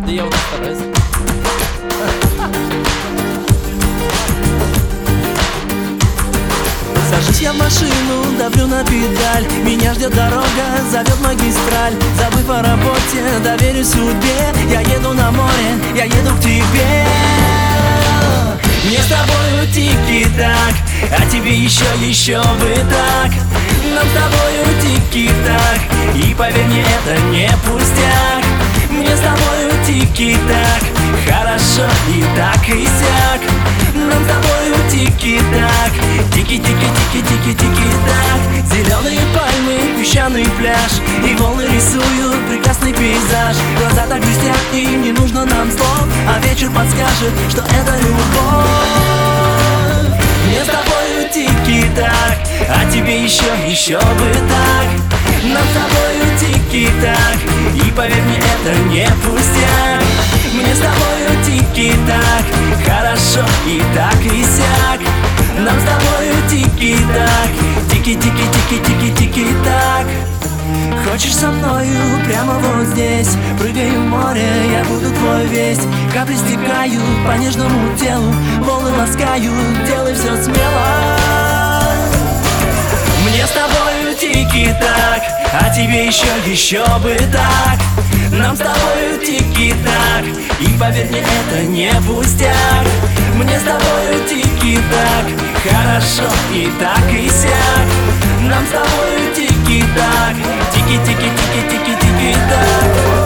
Да я вот стараюсь. Сажусь я в машину, давлю на педаль. Меня ждет дорога, зовет магистраль. Забыв о работе, доверюсь судьбе. Я еду на море, я еду к тебе. Мне с тобою тики-так, а тебе еще бы так. Нам с тобою тики-так, и поверь мне, это не пустяк. Мне с тобою тики-так, хорошо и так и сяк. Нам с тобою тики-так, тики-тики-тики-тики-тики-так. Зеленые пальмы, песчаный пляж, и волны рисуют прекрасный пейзаж. Глаза так блестят, и не нужно нам слов, а вечер подскажет, что это любовь. Мне с тобою тики-так, а тебе еще бы так. Нам с тобою тики-так, и поверь мне, это не пустяк. Мне с тобою тики-так, хорошо и так и сяк. Нам с тобою тики-так, тики-тики-тики-тики-тики-так. Хочешь со мною прямо вот здесь? Прыгай в море, я буду твой весь. Капли стекают по нежному телу, волны ласкают, делай все смело. Мне с тобою тики-так, а тебе еще бы так. Нам с тобою тики-так, и поверь мне, это не пустяк. Мне с тобою тики-так, хорошо и так и сяк. Нам с тобою тики-так, тики-тики-тики-тики-тики-так.